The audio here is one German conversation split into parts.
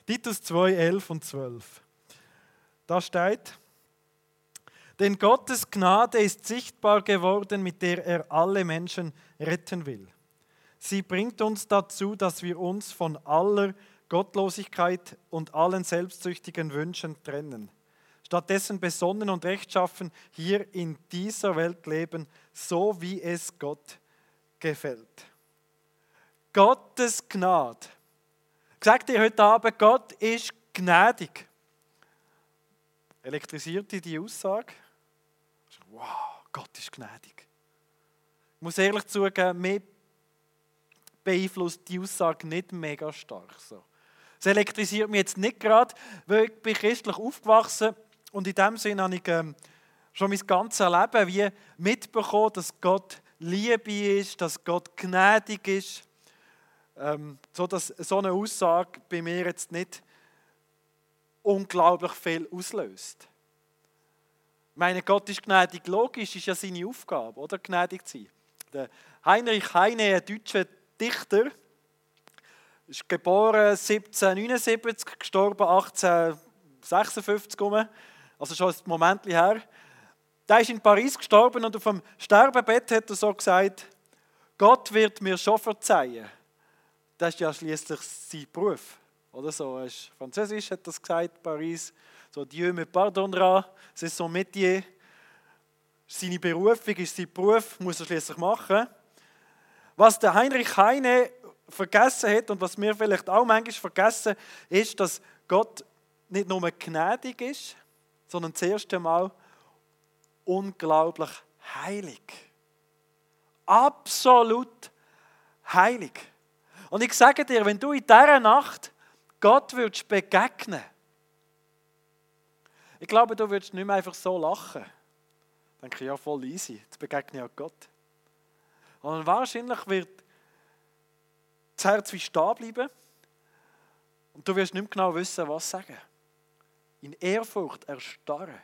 Titus 2, 11 und 12. Da steht: Denn Gottes Gnade ist sichtbar geworden, mit der er alle Menschen retten will. Sie bringt uns dazu, dass wir uns von aller Gottlosigkeit und allen selbstsüchtigen Wünschen trennen. Stattdessen besonnen und rechtschaffen hier in dieser Welt leben, so wie es Gott gefällt. Gottes Gnade. Ich sage dir heute Abend, Gott ist gnädig. Elektrisiert dich die Aussage? Wow, Gott ist gnädig. Ich muss ehrlich zugeben, mich beeinflusst die Aussage nicht mega stark. So. Es elektrisiert mich jetzt nicht gerade, weil ich bin christlich aufgewachsen und in dem Sinne habe ich schon mein ganzes Leben wie mitbekommen, dass Gott Liebe ist, dass Gott gnädig ist. So dass so eine Aussage bei mir jetzt nicht unglaublich viel auslöst. Ich meine, Gott ist gnädig, logisch, ist ja seine Aufgabe, oder? Gnädig zu sein. Der Heinrich Heine, ein deutscher Dichter, ist geboren 1779, gestorben 1856, also schon ein Moment her. Der ist in Paris gestorben und auf dem Sterbebett hat er so gesagt: Gott wird mir schon verzeihen. Das ist ja schließlich sein Beruf. Oder so, Französisch hat das gesagt, Paris. So, Dieu me pardonnera, c'est son métier. Seine Berufung ist sein Beruf, muss er schließlich machen. Was der Heinrich Heine vergessen hat und was wir vielleicht auch manchmal vergessen, ist, dass Gott nicht nur gnädig ist, sondern das erste Mal unglaublich heilig. Absolut heilig. Und ich sage dir, wenn du in dieser Nacht Gott würdest begegnen, ich glaube, du würdest nicht mehr einfach so lachen. Ich denke, ja, voll easy, jetzt begegne ich auch Gott. Und wahrscheinlich wird das Herz wie stehen bleiben und du wirst nicht mehr genau wissen, was sagen. In Ehrfurcht erstarren.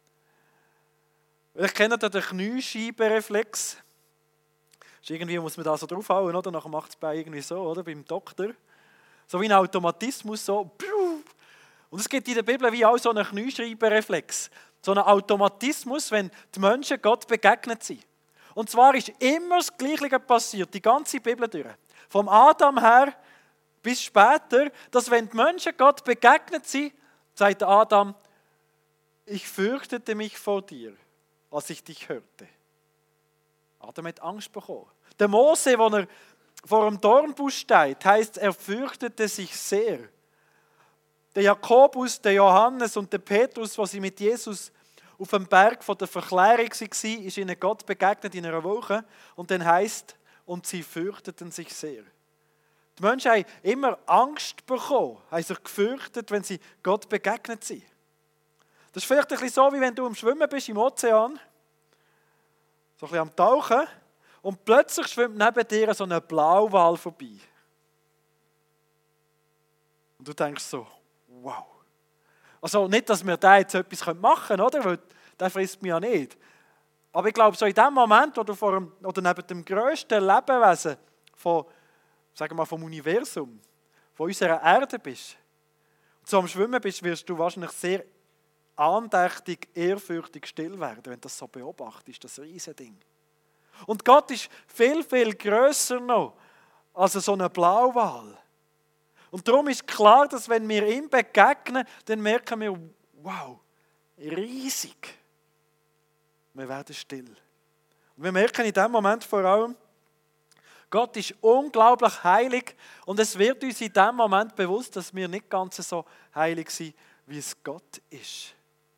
Ich kenne den Kniescheibenreflex. Irgendwie muss man da so draufhauen, oder? Nachher macht es bei irgendwie so, oder? Beim Doktor. So wie ein Automatismus, so. Und es gibt in der Bibel wie auch so einen Kniescheibenreflex. So einen Automatismus, wenn die Menschen Gott begegnet sind. Und zwar ist immer das Gleiche passiert, die ganze Bibel durch. Vom Adam her bis später, dass wenn die Menschen Gott begegnet sind, sagt Adam: Ich fürchtete mich vor dir, als ich dich hörte. Adam hat Angst bekommen. Der Mose, als er vor dem Dornbusch steht, heisst, er fürchtete sich sehr. Der Jakobus, der Johannes und der Petrus, als sie mit Jesus auf dem Berg von der Verklärung waren, ist ihnen Gott begegnet in einer Woche. Und dann heisst, und sie fürchteten sich sehr. Die Menschen haben immer Angst bekommen, haben sich gefürchtet, wenn sie Gott begegnet sind. Das ist vielleicht ein bisschen so, wie wenn du am Schwimmen bist im Ozean, so ein bisschen am Tauchen, und plötzlich schwimmt neben dir so ein Blauwal vorbei. Und du denkst so: Wow. Also nicht, dass wir da jetzt etwas machen können, oder? Weil der frisst mich ja nicht. Aber ich glaube, so in dem Moment, wo du oder neben dem grössten Lebewesen von, sagen wir mal, vom Universum, von unserer Erde bist, und so am Schwimmen bist, wirst du wahrscheinlich sehr andächtig, ehrfürchtig still werden, wenn du das so beobachtest, das Riesending. Und Gott ist viel, viel grösser noch als so ein Blauwal. Und darum ist klar, dass wenn wir ihm begegnen, dann merken wir: Wow, riesig. Wir werden still. Und wir merken in dem Moment vor allem, Gott ist unglaublich heilig und es wird uns in dem Moment bewusst, dass wir nicht ganz so heilig sind, wie es Gott ist.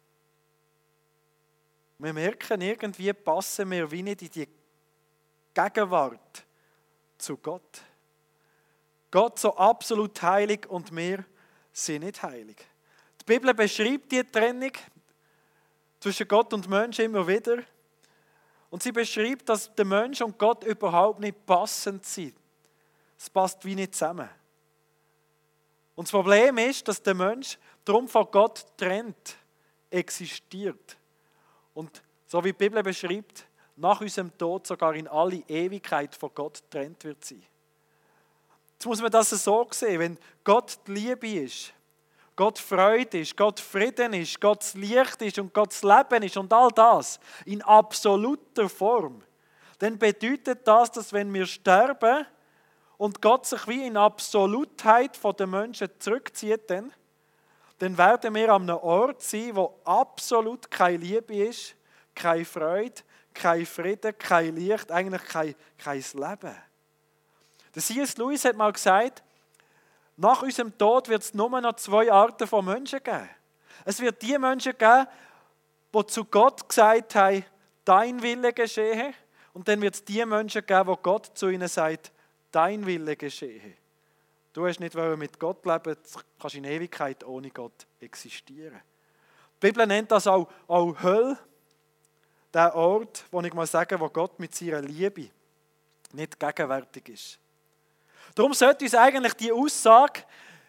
Wir merken, irgendwie passen wir wie nicht in die Gegenwart zu Gott. Gott so absolut heilig und wir sind nicht heilig. Die Bibel beschreibt die Trennung zwischen Gott und Mensch immer wieder. Und sie beschreibt, dass der Mensch und Gott überhaupt nicht passend sind. Es passt wie nicht zusammen. Und das Problem ist, dass der Mensch darum von Gott trennt, existiert. Und so wie die Bibel beschreibt, nach unserem Tod sogar in alle Ewigkeit von Gott getrennt wird sein. Jetzt muss man das so sehen, wenn Gott die Liebe ist, Gott Freude ist, Gott Frieden ist, Gottes Licht ist und Gottes Leben ist und all das in absoluter Form, dann bedeutet das, dass wenn wir sterben und Gott sich wie in Absolutheit von den Menschen zurückzieht, dann werden wir an einem Ort sein, wo absolut keine Liebe ist, keine Freude, kein Frieden, kein Licht, eigentlich kein Leben. Der C.S. Lewis hat mal gesagt, nach unserem Tod wird es nur noch 2 Arten von Menschen geben. Es wird die Menschen geben, die zu Gott gesagt haben, dein Wille geschehe. Und dann wird es die Menschen geben, die Gott zu ihnen sagt, dein Wille geschehe. Du hast nicht mit Gott leben, du kannst in Ewigkeit ohne Gott existieren. Die Bibel nennt das auch Hölle, der Ort, wo ich mal sage, wo Gott mit seiner Liebe nicht gegenwärtig ist. Darum sollte uns eigentlich die Aussage,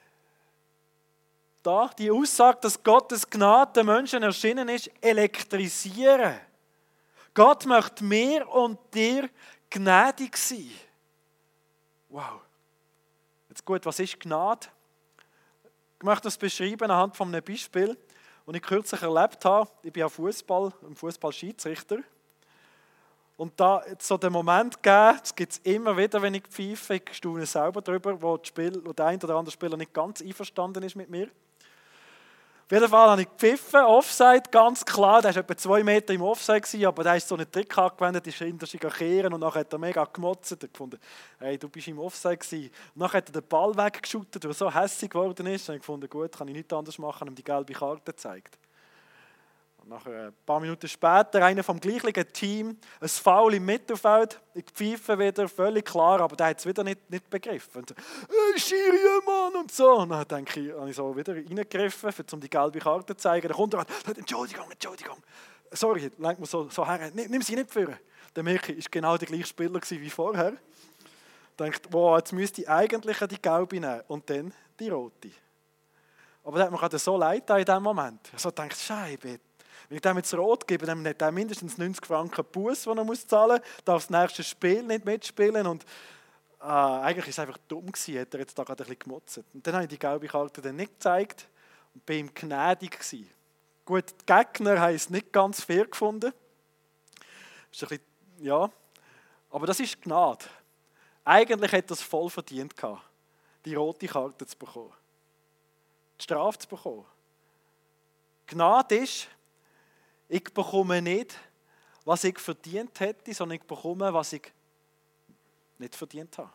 dass Gottes Gnade den Menschen erschienen ist, elektrisieren. Gott möchte mir und dir gnädig sein. Wow. Jetzt gut, was ist Gnade? Ich möchte das beschreiben anhand von einem Beispiel, das ich kürzlich erlebt habe. Ich bin ja Fußball-Schiedsrichter. Und da hat es so den Moment gegeben, das gibt es immer wieder, wenn ich pfeife, ich staune selber darüber, wo der ein oder andere Spieler nicht ganz einverstanden ist mit mir. Auf jeden Fall habe ich gepfiffen, Offside, ganz klar, der war etwa 2 Meter im Offside, aber der hat so einen Trick angewendet, ist hinter sich kehren und nachher hat er mega gemotzt. Er hat gefunden, hey, du bist im Offside gewesen. Und nachher hat er den Ball weggeschüttet, weil er so hässlich geworden ist. Dann habe ich gefunden, gut, kann ich nichts anderes machen, und ihm die gelbe Karte gezeigt. Nachher, ein paar Minuten später, einer vom gleichen Team, ein Foul im Mittelfeld, ich pfeife wieder, völlig klar, aber der hat es wieder nicht begriffen. Und so, Schiri, Mann, und so. Und dann habe ich so wieder reingegriffen, um die gelbe Karte zu zeigen. Dann kommt er an, Entschuldigung, sorry, lenkt mir so her, nimm sie nicht führen. Dann merke ich, es war genau der gleiche Spieler wie vorher. Denkt, wow, jetzt müsste ich eigentlich die gelbe nehmen und dann die rote. Aber das hat mir gerade so leid in diesem Moment. Ich so denke, Scheibe. Wenn ich dem jetzt rot gebe, dann hat er mindestens 90 Franken Buß, die er zahlen muss, darf das nächste Spiel nicht mitspielen. Und eigentlich war es einfach dumm gewesen, hat er jetzt da gerade ein bisschen gemotzt. Und dann habe ich die gelbe Karte dann nicht gezeigt und bin ihm gnädig gewesen. Gut, die Gegner haben es nicht ganz fair gefunden. Ist ein bisschen, ja, aber das ist Gnade. Eigentlich hätte er es voll verdient gehabt, die rote Karte zu bekommen. Die Strafe zu bekommen. Gnade ist, ich bekomme nicht, was ich verdient hätte, sondern ich bekomme, was ich nicht verdient habe.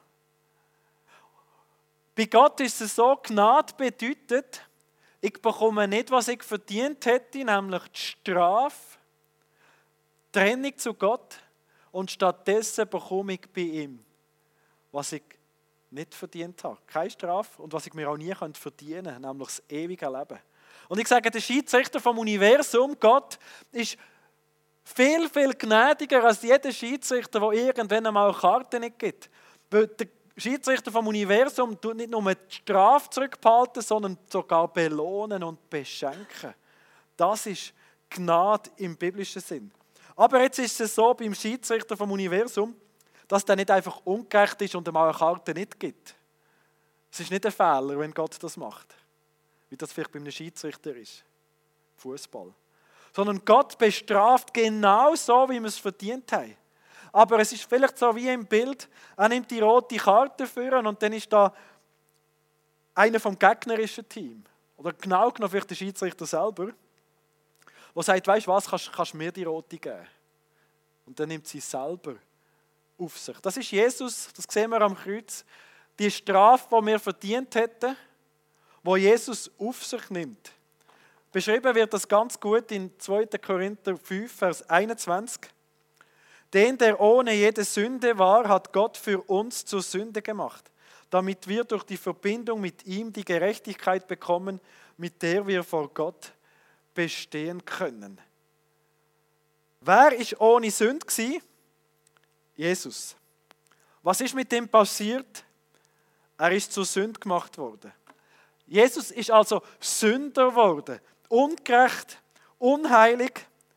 Bei Gott ist es so, Gnade bedeutet, ich bekomme nicht, was ich verdient hätte, nämlich die Strafe, die Trennung zu Gott, und stattdessen bekomme ich bei ihm, was ich nicht verdient habe. Keine Strafe und was ich mir auch nie verdienen könnte, nämlich das ewige Leben. Und ich sage, der Schiedsrichter vom Universum, Gott, ist viel, viel gnädiger als jeder Schiedsrichter, der irgendwann einmal eine Karte nicht gibt. Weil der Schiedsrichter vom Universum tut nicht nur die Strafe zurückbehalten, sondern sogar belohnen und beschenken. Das ist Gnade im biblischen Sinn. Aber jetzt ist es so beim Schiedsrichter vom Universum, dass der nicht einfach ungerecht ist und einmal eine Karte nicht gibt. Es ist nicht ein Fehler, wenn Gott das macht. Wie das vielleicht bei einem Schiedsrichter ist. Fußball. Sondern Gott bestraft genau so, wie wir es verdient haben. Aber es ist vielleicht so wie im Bild, er nimmt die rote Karte für und dann ist da einer vom gegnerischen Team. Oder genau genommen vielleicht der Schiedsrichter selber, der sagt, weißt du was, kannst du mir die rote geben. Und dann nimmt sie selber auf sich. Das ist Jesus, das sehen wir am Kreuz. Die Strafe, die wir verdient hätten, wo Jesus auf sich nimmt. Beschrieben wird das ganz gut in 2. Korinther 5, Vers 21. Den, der ohne jede Sünde war, hat Gott für uns zur Sünde gemacht, damit wir durch die Verbindung mit ihm die Gerechtigkeit bekommen, mit der wir vor Gott bestehen können. Wer ist ohne Sünde gewesen? Jesus. Was ist mit dem passiert? Er ist zur Sünde gemacht worden. Jesus ist also Sünder geworden, ungerecht, unheilig.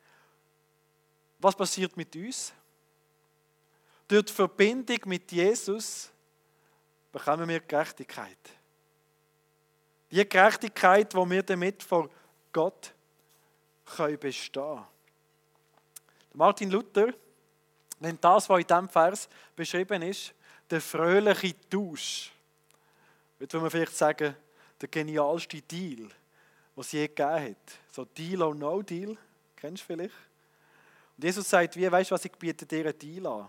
Was passiert mit uns? Durch die Verbindung mit Jesus bekommen wir Gerechtigkeit. Die Gerechtigkeit, die wir damit vor Gott bestehen können. Martin Luther nennt das, was in diesem Vers beschrieben ist, der fröhliche Tausch. Jetzt würde man vielleicht sagen, der genialste Deal, den es je gegeben hat. So Deal or No Deal, kennst du vielleicht? Und Jesus sagt, weißt du was, ich biete dir einen Deal an.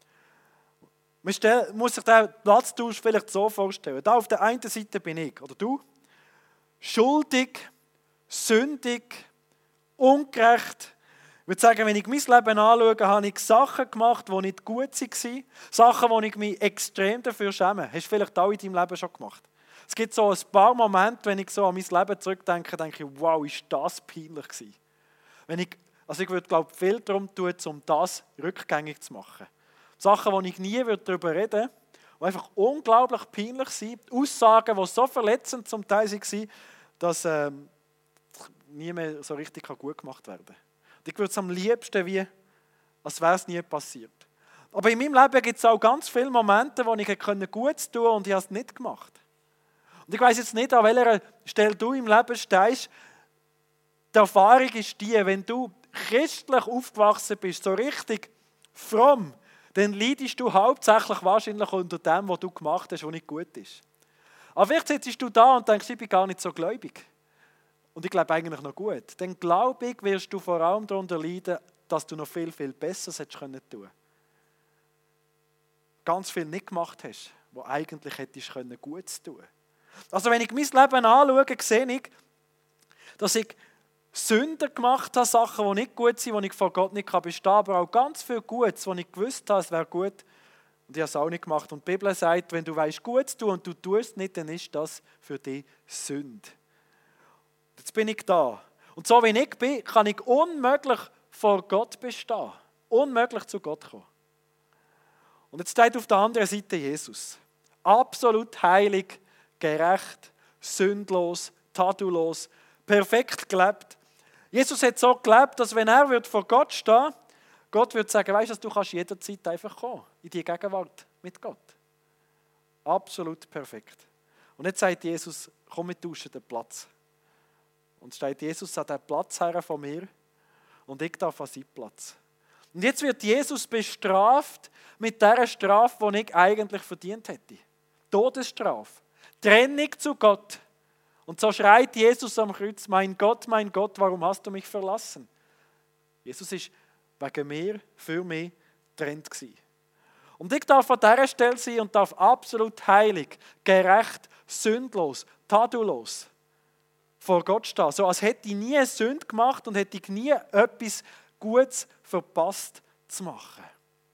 Man muss sich den Platztausch vielleicht so vorstellen. Da auf der einen Seite bin ich, oder du, schuldig, sündig, ungerecht. Ich würde sagen, wenn ich mein Leben anschaue, habe ich Sachen gemacht, die nicht gut waren. Sachen, wo ich mich extrem dafür schäme. Hast du vielleicht auch in deinem Leben schon gemacht? Es gibt so ein paar Momente, wenn ich so an mein Leben zurückdenke, denke ich, wow, ist das peinlich gewesen. Ich würde, glaube ich, viel darum tun, um das rückgängig zu machen. Sachen, wo ich nie darüber reden würde, die einfach unglaublich peinlich sind. Aussagen, die so verletzend zum Teil waren, dass nie mehr so richtig gut gemacht werden kann. Und ich würde es am liebsten als wäre es nie passiert. Aber in meinem Leben gibt es auch ganz viele Momente, wo ich Gutes tun konnte und ich habe es nicht gemacht. Und ich weiss jetzt nicht, an welcher Stelle du im Leben stehst. Die Erfahrung ist die, wenn du christlich aufgewachsen bist, so richtig fromm, dann leidest du hauptsächlich wahrscheinlich unter dem, was du gemacht hast, was nicht gut ist. Aber vielleicht sitzt du da und denkst, ich bin gar nicht so gläubig. Und ich glaube eigentlich noch gut. Dann glaube ich, wirst du vor allem darunter leiden, dass du noch viel, viel Besseres hättest tun können. Ganz viel nicht gemacht hast, was eigentlich hättest gut zu tun. Also wenn ich mein Leben anschaue, sehe ich, dass ich Sünden gemacht habe, Sachen, die nicht gut sind, die ich vor Gott nicht bestehen kann, aber auch ganz viel Gutes, wo ich gewusst habe, es wäre gut, und ich habe es auch nicht gemacht. Und die Bibel sagt, wenn du weißt, Gutes tun und du tust es nicht, dann ist das für dich Sünde. Jetzt bin ich da. Und so wie ich bin, kann ich unmöglich vor Gott bestehen. Unmöglich zu Gott kommen. Und jetzt steht auf der anderen Seite Jesus. Absolut heilig, gerecht, sündlos, tadellos, perfekt gelebt. Jesus hat so gelebt, dass wenn er vor Gott stehen würde, Gott würde sagen, weißt du, du kannst jederzeit einfach kommen, in die Gegenwart mit Gott. Absolut perfekt. Und jetzt sagt Jesus, komm, wir tauschen den Platz. Und steht Jesus an den Platz her von mir und ich darf an seinen Platz. Und jetzt wird Jesus bestraft mit der Strafe, die ich eigentlich verdient hätte. Todesstrafe. Trennung zu Gott. Und so schreit Jesus am Kreuz, mein Gott, warum hast du mich verlassen? Jesus ist wegen mir, für mich getrennt gewesen. Und ich darf an dieser Stelle sein und darf absolut heilig, gerecht, sündlos, tadellos vor Gott stehen. So als hätte ich nie eine Sünde gemacht und hätte ich nie etwas Gutes verpasst zu machen.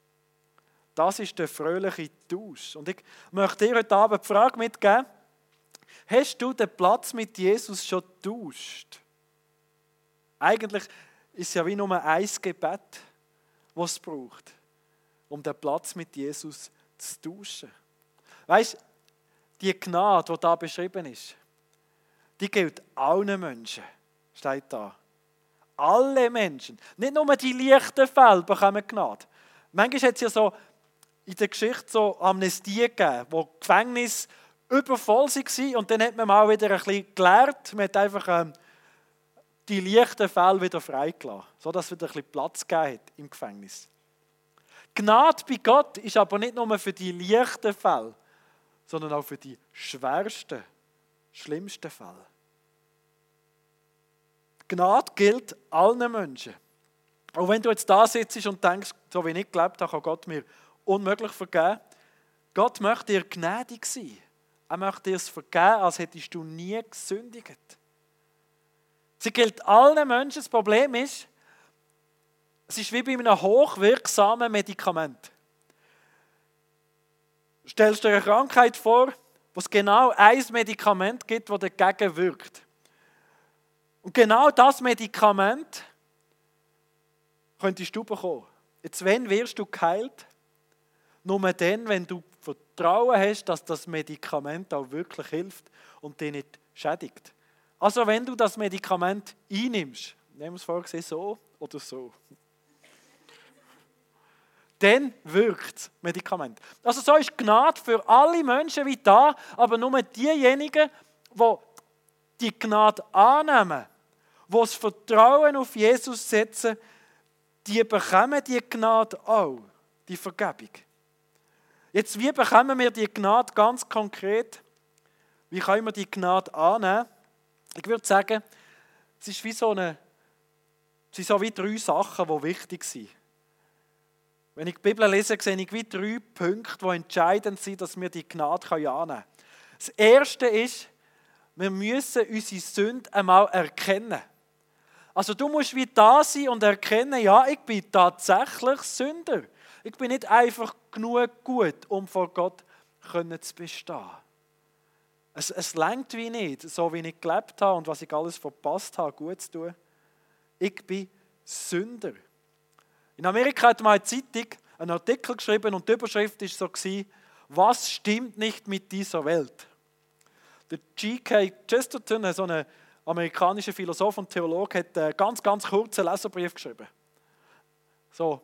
Das ist der fröhliche Tausch. Und ich möchte dir heute Abend die Frage mitgeben, hast du den Platz mit Jesus schon getauscht? Eigentlich ist es ja wie nur ein Gebet, das es braucht, um den Platz mit Jesus zu tauschen. Weißt du, die Gnade, die da beschrieben ist, die gilt allen Menschen, steht da. Alle Menschen. Nicht nur die leichten Fälle bekommen Gnade. Manchmal hat es ja so in der Geschichte so Amnestie gegeben, wo Gefängnisse übervoll waren und dann hat man mal wieder ein bisschen gelehrt. Man hat einfach die leichten Fälle wieder freigelassen, sodass es wieder ein bisschen Platz gegeben hat im Gefängnis. Gnade bei Gott ist aber nicht nur für die leichten Fälle, sondern auch für die schwersten, schlimmsten Fälle. Gnade gilt allen Menschen. Auch wenn du jetzt da sitzt und denkst, so wie ich gelebt habe, kann Gott mir unmöglich vergeben. Gott möchte dir gnädig sein. Er möchte dir es vergeben, als hättest du nie gesündigt. Sie gilt allen Menschen. Das Problem ist, es ist wie bei einem hochwirksamen Medikament. Stellst du dir eine Krankheit vor, wo es genau ein Medikament gibt, das dagegen wirkt. Und genau das Medikament könntest du bekommen. Jetzt, wann wirst du geheilt? Nur dann, wenn du Vertrauen hast, dass das Medikament auch wirklich hilft und dich nicht schädigt. Also wenn du das Medikament einnimmst, nehmen wir es vorgesehen, so oder so, dann wirkt das Medikament. Also so ist Gnade für alle Menschen wie da, aber nur diejenigen, die die Gnade annehmen, die das Vertrauen auf Jesus setzen, die bekommen die Gnade auch, die Vergebung. Jetzt, wie bekommen wir die Gnade ganz konkret? Wie können wir die Gnade annehmen? Ich würde sagen, es ist es sind so wie 3 Sachen, die wichtig sind. Wenn ich die Bibel lese, sehe ich wie 3 Punkte, die entscheidend sind, dass wir die Gnade annehmen können. Das Erste ist, wir müssen unsere Sünde einmal erkennen. Also du musst wie da sein und erkennen, ja, ich bin tatsächlich Sünder. Ich bin nicht einfach genug gut, um vor Gott zu bestehen. Es reicht wie nicht, so wie ich gelebt habe und was ich alles verpasst habe, gut zu tun. Ich bin Sünder. In Amerika hat mal eine Zeitung einen Artikel geschrieben und die Überschrift war so: Was stimmt nicht mit dieser Welt? Der G.K. Chesterton, so ein amerikanischer Philosoph und Theologe, hat einen ganz, ganz kurzen Leserbrief geschrieben. So,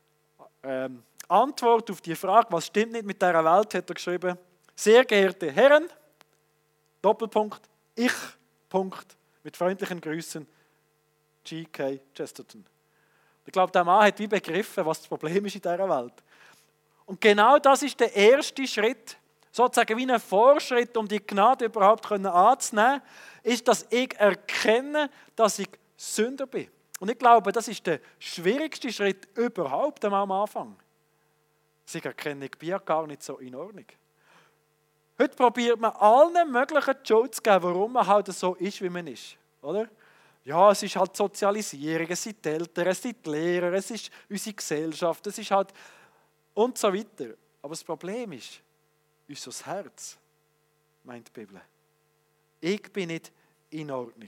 Antwort auf die Frage, was stimmt nicht mit dieser Welt, hat er geschrieben: Sehr geehrte Herren, Doppelpunkt, ich, Punkt, mit freundlichen Grüßen, G.K. Chesterton. Ich glaube, der Mann hat wie begriffen, was das Problem ist in dieser Welt. Und genau das ist der erste Schritt, sozusagen wie ein Vorschritt, um die Gnade überhaupt anzunehmen, ist, dass ich erkenne, dass ich Sünder bin. Und ich glaube, das ist der schwierigste Schritt überhaupt am Anfang. Ich erkenne, ich bin ja gar nicht so in Ordnung. Heute probiert man allen möglichen die Schuld zu geben, warum man halt so ist, wie man ist. Oder? Ja, es ist halt Sozialisierung, es sind die Eltern, es sind die Lehrer, es ist unsere Gesellschaft, es ist halt und so weiter. Aber das Problem ist, unser Herz, meint die Bibel. Ich bin nicht in Ordnung.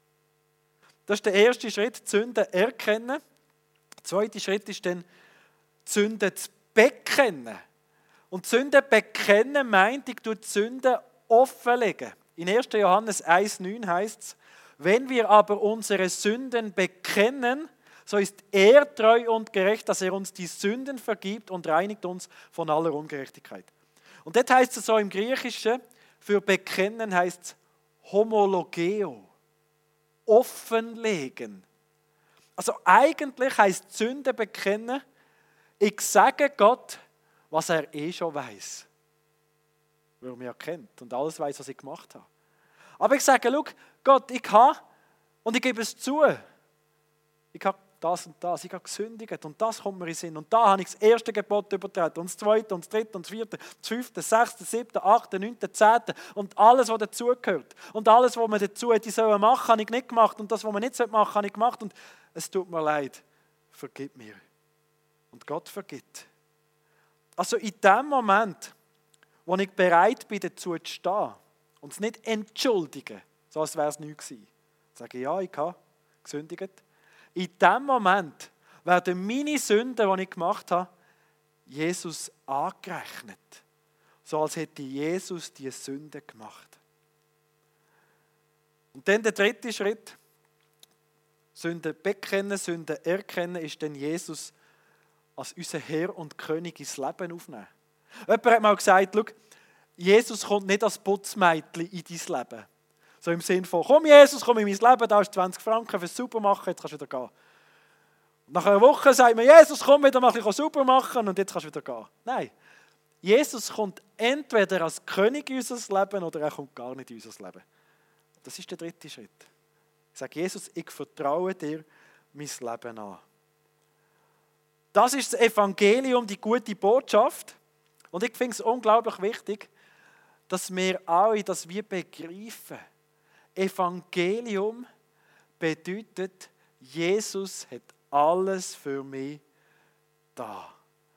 Das ist der erste Schritt, die Sünde erkennen. Der zweite Schritt ist dann, die Sünde zu bekennen. Und Sünde bekennen meint, ich tue die Sünde offenlegen. In 1. Johannes 1,9 heißt es: Wenn wir aber unsere Sünden bekennen, so ist er treu und gerecht, dass er uns die Sünden vergibt und reinigt uns von aller Ungerechtigkeit. Und das heißt es so im Griechischen, für bekennen heißt es homologeo, offenlegen. Also eigentlich heißt Sünde bekennen, ich sage Gott, was er schon weiß, weil er mich erkennt und alles weiß, was ich gemacht habe. Aber ich sage, schau, Gott, ich habe, und ich gebe es zu, ich habe das und das, ich habe gesündigt und das kommt mir in den Sinn. Und da habe ich das erste Gebot übertreten und das zweite und das dritte und das vierte, das fünfte, das sechste, siebte, achte, neunte, zehnte und alles, was dazugehört. Und alles, was man dazu hätte sollen machen, habe ich nicht gemacht und das, was man nicht machen sollte, habe ich gemacht und es tut mir leid, vergib mir. Und Gott vergibt. Also in dem Moment, wo ich bereit bin, dazu zu stehen und es nicht entschuldigen, so als wäre es nichts gewesen. Sage ich, ja, ich habe gesündigt. In dem Moment werden meine Sünden, die ich gemacht habe, Jesus angerechnet. So als hätte Jesus die Sünde gemacht. Und dann der dritte Schritt, Sünde bekennen, Sünde erkennen, ist dann Jesus als unser Herr und König ins Leben aufnehmen. Jemand hat mal gesagt, schau, Jesus kommt nicht als Putzmädchen in dein Leben. So im Sinn von, komm Jesus, komm in mein Leben, da hast du 20 Franken fürs sauber machen, jetzt kannst du wieder gehen. Und nach einer Woche sagt man, Jesus, komm wieder mal ein bisschen sauber machen und jetzt kannst du wieder gehen. Nein, Jesus kommt entweder als König in unser Leben oder er kommt gar nicht in unser Leben. Das ist der dritte Schritt. Ich sage, Jesus, ich vertraue dir mein Leben an. Das ist das Evangelium, die gute Botschaft. Und ich finde es unglaublich wichtig, dass wir alle das wie begreifen. Evangelium bedeutet, Jesus hat alles für mich da.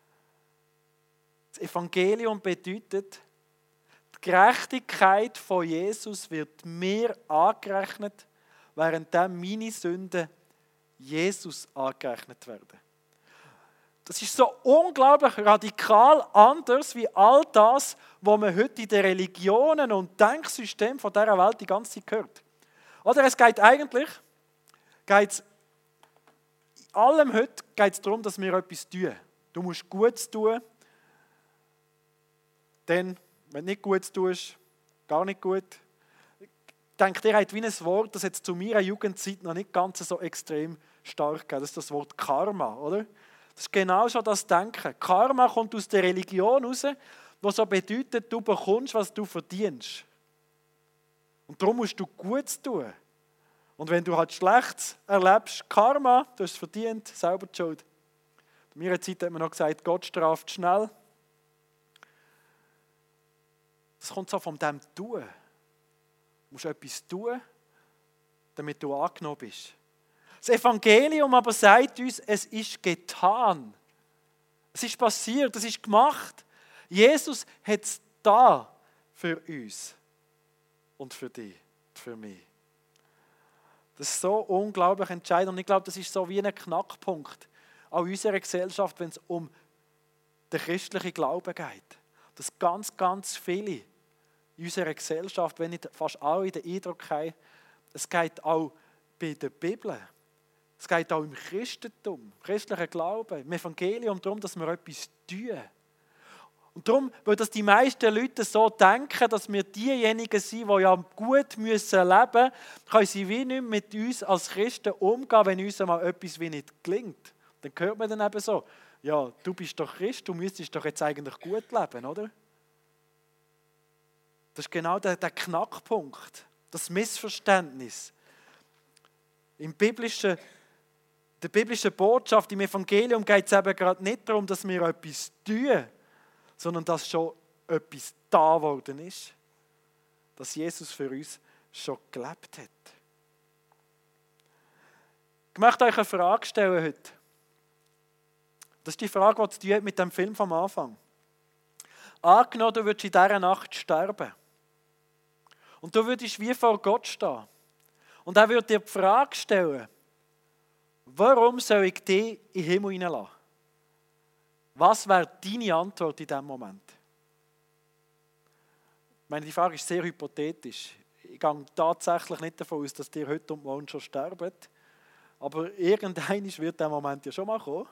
Das Evangelium bedeutet, die Gerechtigkeit von Jesus wird mir angerechnet, während meine Sünden Jesus angerechnet werden. Das ist so unglaublich radikal anders wie all das, was man heute in den Religionen und Denksystemen von dieser Welt die ganze Zeit hört. Oder es geht eigentlich, in allem heute geht es darum, dass wir etwas tun. Du musst Gutes tun, denn wenn du nicht Gutes tust, gar nicht gut. denke, ihr habt wie ein Wort, das jetzt zu meiner Jugendzeit noch nicht ganz so extrem stark gegeben. Das ist das Wort Karma, oder? Das ist genau schon das Denken. Karma kommt aus der Religion raus, was so bedeutet, du bekommst, was du verdienst. Und darum musst du Gutes tun. Und wenn du halt Schlechtes erlebst, Karma, du hast es verdient, selber die Schuld. In meiner Zeit hat man noch gesagt, Gott straft schnell. Das kommt so von dem Tun. Du musst etwas tun, damit du angenommen bist. Das Evangelium aber sagt uns, es ist getan. Es ist passiert, es ist gemacht. Jesus hat es da für uns und für dich und für mich. Das ist so unglaublich entscheidend und ich glaube, das ist so wie ein Knackpunkt an unserer Gesellschaft, wenn es um den christlichen Glauben geht. Dass ganz, ganz viele in unserer Gesellschaft, wenn nicht fast alle, den Eindruck haben, es geht auch bei der Bibel, es geht auch im Christentum, im christlichen Glauben, im Evangelium darum, dass wir etwas tun. Und darum, weil das die meisten Leute so denken, dass wir diejenigen sind, die ja gut leben müssen, können sie wie nicht mit uns als Christen umgehen, wenn uns mal etwas wie nicht gelingt. Dann hört man dann eben so, ja, du bist doch Christ, du müsstest doch jetzt eigentlich gut leben, oder? Das ist genau der Knackpunkt, das Missverständnis. Der biblischen Botschaft, im Evangelium geht es eben gerade nicht darum, dass wir etwas tun, sondern dass schon etwas da geworden ist. Dass Jesus für uns schon gelebt hat. Ich möchte euch eine Frage stellen heute. Das ist die Frage, die zu tun hat mit dem Film vom Anfang. Angenommen, du würdest in dieser Nacht sterben. Und du würdest wie vor Gott stehen. Und er würde dir die Frage stellen, warum soll ich dich in den Himmel hineinlassen? Was wäre deine Antwort in diesem Moment? Ich meine, die Frage ist sehr hypothetisch. Ich gehe tatsächlich nicht davon aus, dass ihr heute und morgen schon sterbt. Aber irgendwann wird der Moment ja schon mal kommen.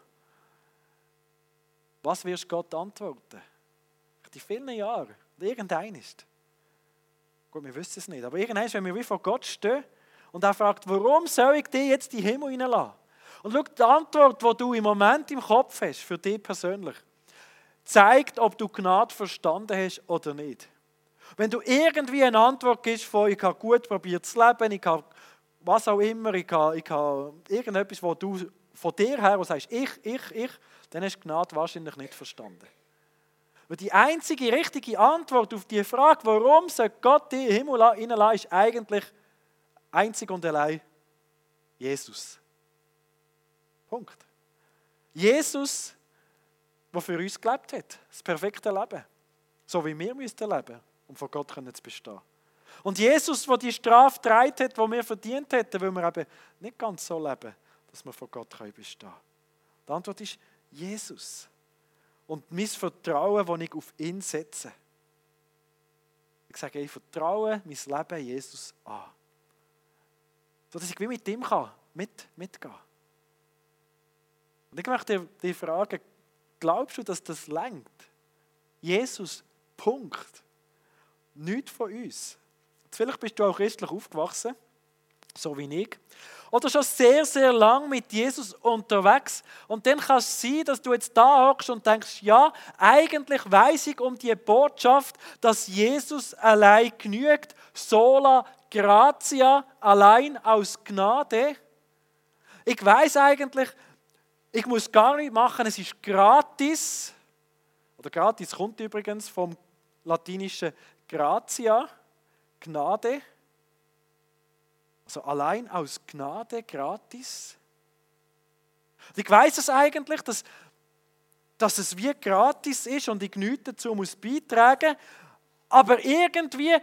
Was wirst Gott antworten? In vielen Jahren. Irgendwann ist. Gut, wir wissen es nicht. Aber irgendwann, wenn wir wie vor Gott stehen und er fragt, warum soll ich dich jetzt in den Himmel hineinlassen? Und schau, die Antwort, die du im Moment im Kopf hast, für dich persönlich, zeigt, ob du Gnade verstanden hast oder nicht. Wenn du irgendwie eine Antwort gibst von, ich habe gut probiert zu leben, ich habe was auch immer, ich habe irgendetwas, wo du von dir her sagst, ich, dann hast du Gnade wahrscheinlich nicht verstanden. Weil die einzige richtige Antwort auf die Frage, warum soll Gott dich in den Himmel hineinlassen, ist eigentlich einzig und allein Jesus. Punkt. Jesus, der für uns gelebt hat, das perfekte Leben, so wie wir müssten leben, um vor Gott zu bestehen. Und Jesus, der die Strafe getragen hat, die wir verdient hätten, weil wir eben nicht ganz so leben, dass wir vor Gott bestehen können. Die Antwort ist Jesus. Und mein Vertrauen, das ich auf ihn setze. Ich sage, ich vertraue mein Leben Jesus an. So dass ich wie mit ihm mitgehen kann. Und ich möchte dir fragen, glaubst du, dass das reicht? Jesus, Punkt. Nichts von uns. Vielleicht bist du auch christlich aufgewachsen, so wie ich. Oder schon sehr, sehr lang mit Jesus unterwegs. Und dann kann es sein, dass du jetzt da hockst und denkst, ja, eigentlich weiss ich um die Botschaft, dass Jesus allein genügt. Sola gratia, allein aus Gnade. Ich weiss eigentlich, ich muss gar nicht machen, es ist gratis. Oder gratis kommt übrigens vom latinischen gratia, Gnade. Also allein aus Gnade, gratis. Und ich weiss es eigentlich, dass es wie gratis ist und ich nichts dazu muss beitragen. Aber irgendwie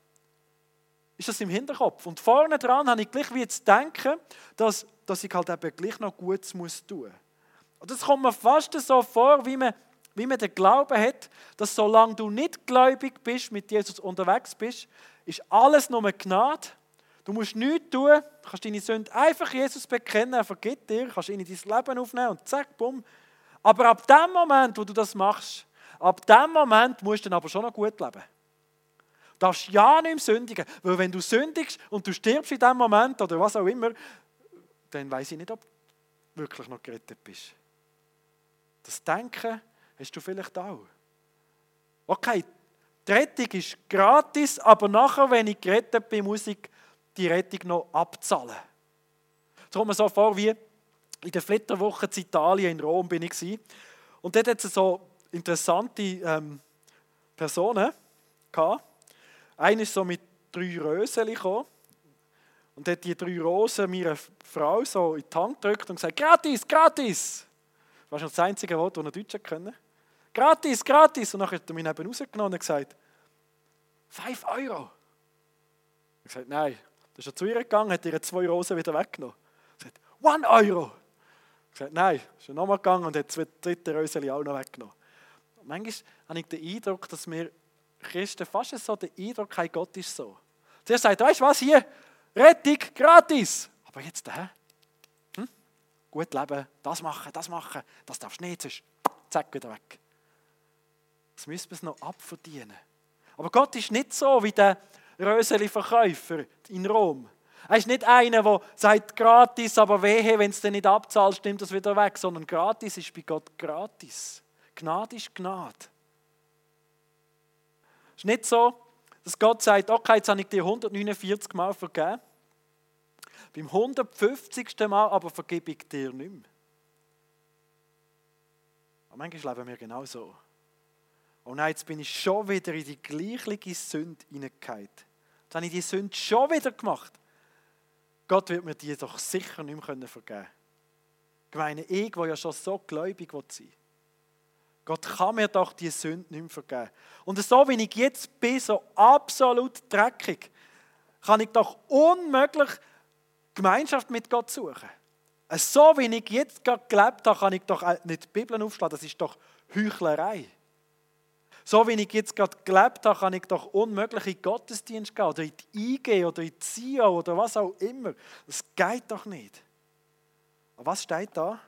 ist das im Hinterkopf. Und vorne dran habe ich gleich wie zu denken, dass ich halt eben gleich noch Gutes muss tun. Und das kommt mir fast so vor, wie man den Glauben hat, dass solange du nicht gläubig bist, mit Jesus unterwegs bist, ist alles nur Gnade. Du musst nichts tun, du kannst deine Sünde einfach Jesus bekennen, er vergibt dir, kannst ihn in dein Leben aufnehmen und zack, bumm. Aber ab dem Moment, wo du das machst, ab dem Moment musst du dann aber schon noch gut leben. Du darfst ja nicht mehr sündigen, weil wenn du sündigst und du stirbst in diesem Moment oder was auch immer, dann weiss ich nicht, ob du wirklich noch gerettet bist. Das Denken hast du vielleicht auch. Okay, die Rettung ist gratis, aber nachher, wenn ich gerettet bin, muss ich die Rettung noch abzahlen. Es kommt mir so vor, wie in der Flitterwoche in Italien, in Rom bin ich. Und dort hat es so interessante Personen gehabt. Einer ist so mit 3 Röschen gekommen und hat die 3 Rosen meiner Frau so in die Hand gedrückt und gesagt, gratis, gratis. Das war schon das einzige Wort, das er Deutsch können. Gratis, gratis. Und dann hat er mich neben rausgenommen und gesagt, 5 €. Ich habe gesagt, nein. Dann ist er zu ihr gegangen, hat ihr 2 Rosen wieder weggenommen. Er hat gesagt, 1 €. Ich habe gesagt, nein. Ist er nochmal gegangen und hat das 3. Röschen auch noch weggenommen. Und manchmal habe ich den Eindruck, dass wir Christen fast so den Eindruck haben, Gott ist so. Zuerst sagt, weißt du was, hier, Rettung, gratis. Aber jetzt, gut leben, das machen, das darfst du nicht, sonst zack, wieder weg. Das müssen wir es noch abverdienen. Aber Gott ist nicht so wie der Röseli-Verkäufer in Rom. Er ist nicht einer, der sagt, gratis, aber wehe, wenn es dann nicht abzahlst, nimmt das wieder weg. Sondern gratis ist bei Gott gratis. Gnade ist Gnade. Es ist nicht so, dass Gott sagt, okay, jetzt habe ich dir 149 Mal vergeben. Beim 150. Mal aber vergebe ich dir nicht mehr. Aber manchmal leben wir genau so. Und nein, jetzt bin ich schon wieder in die gleiche Sünde hineingefallen. Jetzt habe ich die Sünde schon wieder gemacht. Gott wird mir die doch sicher nicht mehr vergeben können. Ich meine, ich, der ja schon so gläubig sein will. Gott kann mir doch die Sünde nicht mehr vergeben. Und so wie ich jetzt bin, so absolut dreckig, kann ich doch unmöglich Gemeinschaft mit Gott suchen. So wie ich jetzt gerade gelebt habe, kann ich doch nicht die Bibel aufschlagen. Das ist doch Heuchlerei. So wie ich jetzt gerade gelebt habe, kann ich doch unmöglich in den Gottesdienst gehen oder in die IG oder in die SIA oder was auch immer. Das geht doch nicht. Aber was steht da?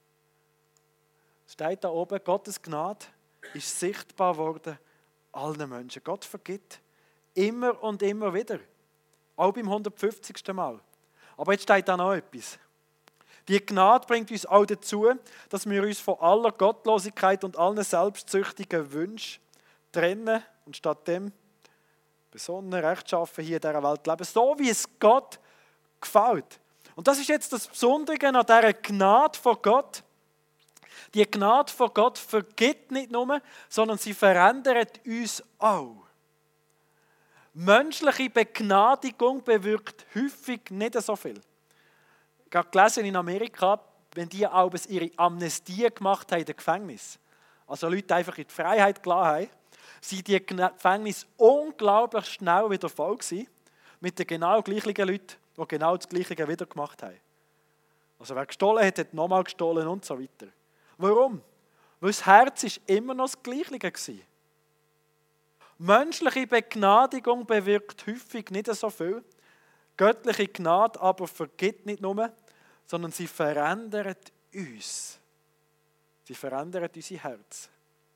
Steht da oben, Gottes Gnade ist sichtbar worden allen Menschen. Gott vergibt immer und immer wieder. Auch beim 150. Mal. Aber jetzt steht da noch etwas. Die Gnade bringt uns auch dazu, dass wir uns von aller Gottlosigkeit und allen selbstsüchtigen Wünschen trennen und stattdem besonnen, rechtschaffen hier in dieser Welt leben, so wie es Gott gefällt. Und das ist jetzt das Besondere an dieser Gnade von Gott. Die Gnade von Gott vergibt nicht nur, sondern sie verändert uns auch. Menschliche Begnadigung bewirkt häufig nicht so viel. Ich habe gelesen in Amerika, wenn die auch ihre Amnestie gemacht haben in den Gefängnissen, also Leute einfach in die Freiheit gelassen haben, sind die Gefängnisse unglaublich schnell wieder voll gewesen, mit den genau gleichen Leuten, die genau das Gleiche wieder gemacht haben. Also wer gestohlen hat, hat nochmal gestohlen und so weiter. Warum? Weil das Herz ist immer noch das Gleiche war. Menschliche Begnadigung bewirkt häufig nicht so viel. Göttliche Gnade aber vergibt nicht nur, sondern sie verändert uns. Sie verändert unser Herz.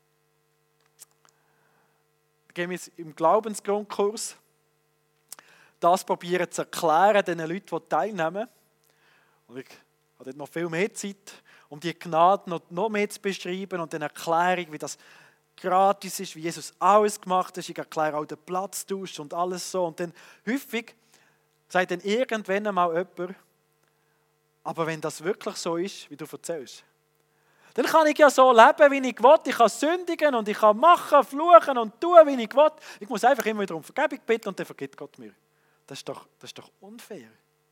Wir gehen jetzt im Glaubensgrundkurs das probieren zu erklären den Leuten, die teilnehmen. Und ich habe dort noch viel mehr Zeit, um die Gnade noch mehr zu beschreiben und eine Erklärung, wie das gratis ist, wie Jesus alles gemacht hat. Ich erkläre auch den Platztausch und alles so. Und dann häufig sagt dann irgendwann einmal jemand, aber wenn das wirklich so ist, wie du erzählst, dann kann ich ja so leben, wie ich will. Ich kann sündigen und ich kann machen, fluchen und tun, wie ich will. Ich muss einfach immer wieder um Vergebung bitten und dann vergibt Gott mir. Das ist doch unfair.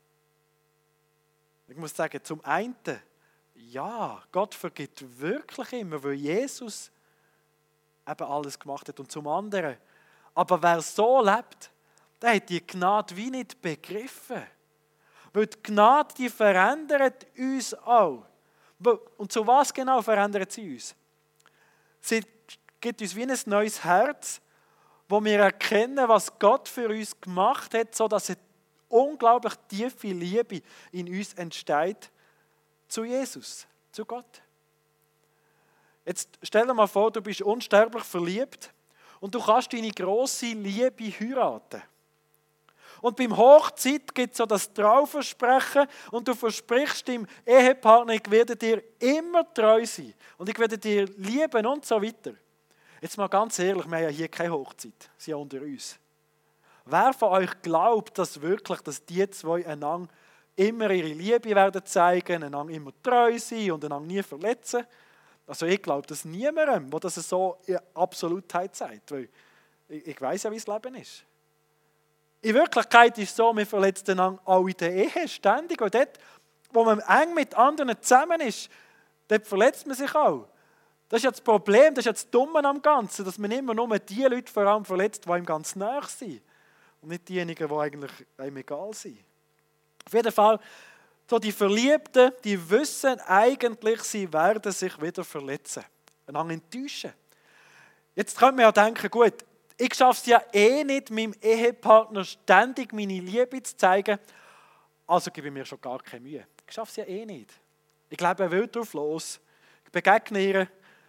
Ich muss sagen, zum einen, ja, Gott vergibt wirklich immer, weil Jesus eben alles gemacht hat. Und zum anderen, aber wer so lebt, der hat die Gnade wie nicht begriffen. Weil die Gnade, die verändert uns auch. Und zu was genau verändert sie uns? Sie gibt uns wie ein neues Herz, wo wir erkennen, was Gott für uns gemacht hat, sodass eine unglaublich tiefe Liebe in uns entsteht zu Jesus, zu Gott. Jetzt stell dir mal vor, du bist unsterblich verliebt und du kannst deine grosse Liebe heiraten. Und beim Hochzeit gibt es so das Trauversprechen und du versprichst dem Ehepartner, ich werde dir immer treu sein und ich werde dir lieben und so weiter. Jetzt mal ganz ehrlich, wir haben ja hier keine Hochzeit, sie sind ja unter uns. Wer von euch glaubt, dass die zwei einander immer ihre Liebe werden zeigen, einander immer treu sein und einander nie verletzen? Also ich glaube das niemandem, der das so in Absolutheit sagt, weil ich weiß ja, wie das Leben ist. In Wirklichkeit ist es so, wir verletzen einander auch in der Ehe ständig. Und dort, wo man eng mit anderen zusammen ist, dort verletzt man sich auch. Das ist ja das Problem, das ist ja das Dumme am Ganzen, dass man immer nur die Leute vor allem verletzt, die ihm ganz nahe sind. Und nicht diejenigen, die eigentlich einem egal sind. Auf jeden Fall, so die Verliebten, die wissen eigentlich, sie werden sich wieder verletzen. Einander enttäuschen. Jetzt könnte man ja denken, gut, ich schaffe es ja nicht, meinem Ehepartner ständig meine Liebe zu zeigen, also gebe ich mir schon gar keine Mühe. Ich schaffe es ja nicht. Ich lebe wild drauf los. Ich begegne ihr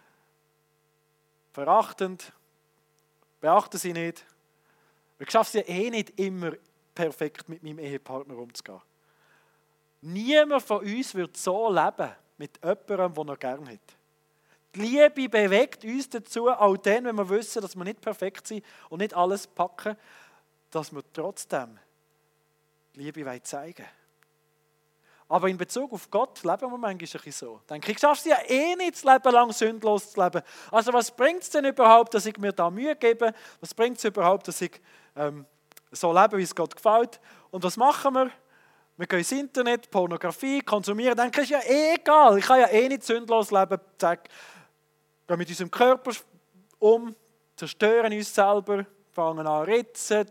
verachtend, beachte sie nicht. Ich schaffe es ja nicht, immer perfekt mit meinem Ehepartner umzugehen. Niemand von uns wird so leben mit jemandem, den er gerne hat. Die Liebe bewegt uns dazu, auch dann, wenn wir wissen, dass wir nicht perfekt sind und nicht alles packen, dass wir trotzdem die Liebe zeigen wollen. Aber in Bezug auf Gott leben wir manchmal ein bisschen so. Ich denke, ich schaffe es ja nicht, das Leben lang sündlos zu leben. Also was bringt es denn überhaupt, dass ich mir da Mühe gebe? Was bringt es überhaupt, dass ich so lebe, wie es Gott gefällt? Und was machen wir? Wir gehen ins Internet, Pornografie, konsumieren. Dann ist ja egal. Ich kann ja nicht sündlos leben. Zack. Gehen mit unserem Körper um, zerstören uns selber, fangen an ritzen,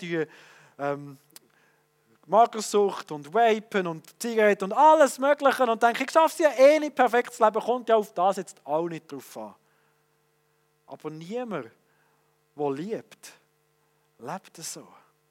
Magersucht und Vapen und Zigaretten und alles Mögliche und denke, ich schaffe es ja nicht, perfekt zu leben, kommt ja auf das jetzt auch nicht drauf an. Aber niemand, der liebt, lebt so.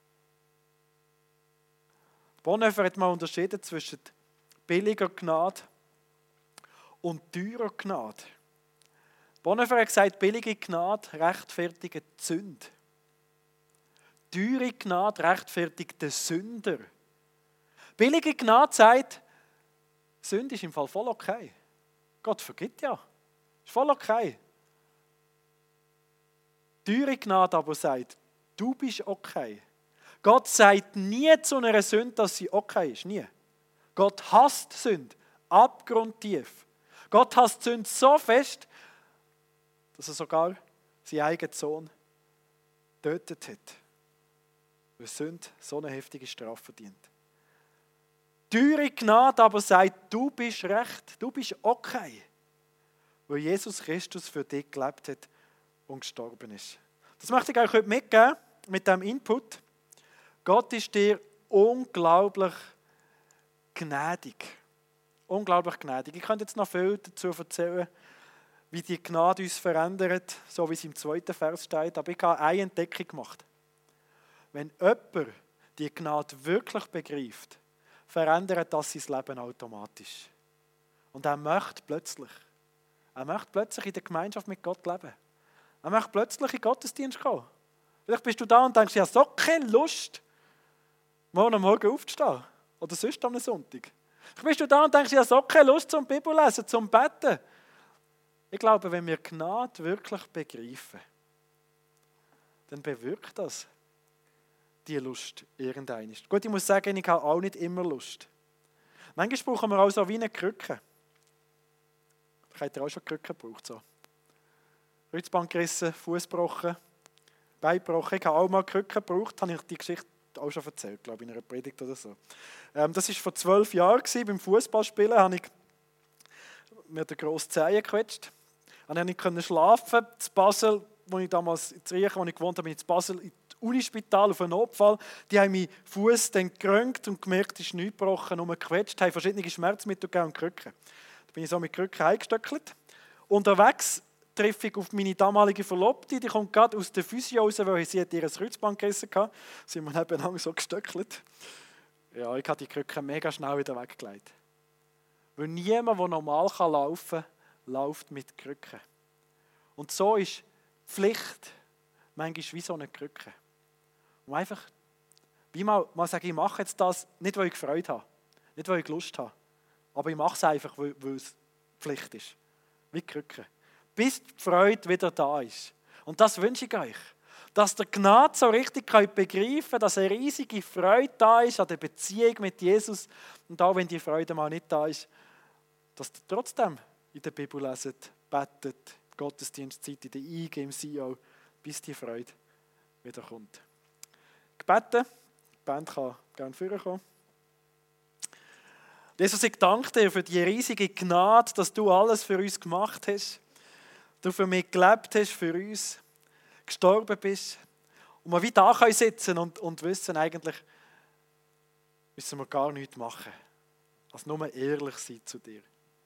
Bonhoeffer hat mal unterschieden zwischen billiger Gnade und teurer Gnade. Bonhoeffer hat gesagt, billige Gnade rechtfertigt die Sünde. Teure Gnade rechtfertigt den Sünder. Billige Gnade sagt, Sünde ist im Fall voll okay. Gott vergibt ja. Ist voll okay. Teure Gnade aber sagt, du bist okay. Gott sagt nie zu einer Sünde, dass sie okay ist. Nie. Gott hasst Sünde. Abgrundtief. Gott hasst Sünde so fest, dass er sogar seinen eigenen Sohn getötet hat. Weil Sünde so eine heftige Strafe verdient. Teure Gnade aber sagt, du bist recht, du bist okay. Weil Jesus Christus für dich gelebt hat und gestorben ist. Das möchte ich euch heute mitgeben, mit diesem Input. Gott ist dir unglaublich gnädig. Unglaublich gnädig. Ich könnte jetzt noch viel dazu erzählen, wie die Gnade uns verändert, so wie es im 2. Vers steht. Aber ich habe eine Entdeckung gemacht. Wenn jemand die Gnade wirklich begreift, verändert das sein Leben automatisch. Und er möchte plötzlich in der Gemeinschaft mit Gott leben. Er möchte plötzlich in den Gottesdienst kommen. Vielleicht bist du da und denkst, ich habe so keine Lust, morgen aufzustehen. Oder sonst am Sonntag. Vielleicht bist du da und denkst, ich habe so keine Lust zum Bibellesen, zum Beten. Ich glaube, wenn wir Gnade wirklich begreifen, dann bewirkt das die Lust irgendeine. Gut, ich muss sagen, ich habe auch nicht immer Lust. Manchmal brauchen wir auch so wie eine Krücke. Ich habe auch schon Krücke gebraucht. So. Kreuzband gerissen, Fuß gebrochen, Bein gebrochen. Ich habe auch mal Krücke gebraucht. Habe ich die Geschichte auch schon erzählt, glaube ich, in einer Predigt oder so. Das war vor 12 Jahren beim Fußballspielen. Habe ich mir den grossen Zehen gequetscht. Ich konnte schlafen. In Basel, wo ich damals in Zürich, wo ich gewohnt habe, bin ich in Basel im Unispital auf einen Notfall. Die haben meinen Fuß dann geröntgt und gemerkt, es ist nichts gebrochen, nur gequetscht. Die haben verschiedene Schmerzmittel gegeben und Krücken. Da bin ich so mit Krücken eingestöckelt. Unterwegs treffe ich auf meine damalige Verlobte, die kommt gerade aus der Physio raus, weil sie ihr Kreuzband gerissen hatte. Sie haben nebeneinander so gestöckelt. Ja, ich habe die Krücken mega schnell wieder weggelegt. Weil niemand, der normal laufen kann, läuft mit Krücken. Und so ist Pflicht, manchmal wie so eine Krücke. Und einfach, wie mal sagen, ich mache jetzt das nicht, weil ich Freude habe, nicht, weil ich Lust habe, aber ich mache es einfach, weil es Pflicht ist. Wie die Krücke. Bis die Freude wieder da ist. Und das wünsche ich euch. Dass der Gnade so richtig begreifen könnt, dass eine riesige Freude da ist an der Beziehung mit Jesus. Und auch wenn die Freude mal nicht da ist, dass ihr trotzdem in der Bibel leset, betet, Gottesdienstzeit in der IG, im CEO, bis die Freude wieder kommt. Gebeten, die Band kann gerne vorkommen. Jesus, ich danke dir für die riesige Gnade, dass du alles für uns gemacht hast. Du für mich gelebt hast, für uns gestorben bist. Und wir wie da können sitzen und wissen, eigentlich müssen wir gar nichts machen, als nur ehrlich sein zu dir.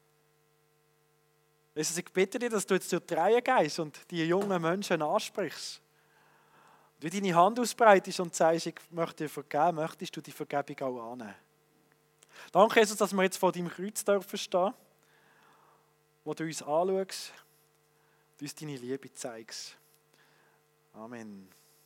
Jesus, ich bitte dich, dass du jetzt durch die Reihe gehst und die jungen Menschen ansprichst. Und wie deine Hand ausbreitest und sagst, ich möchte dir vergeben, möchtest du die Vergebung auch annehmen. Danke, Jesus, dass wir jetzt vor deinem Kreuz dürfen stehen, wo du uns anschaust und uns deine Liebe zeigst. Amen.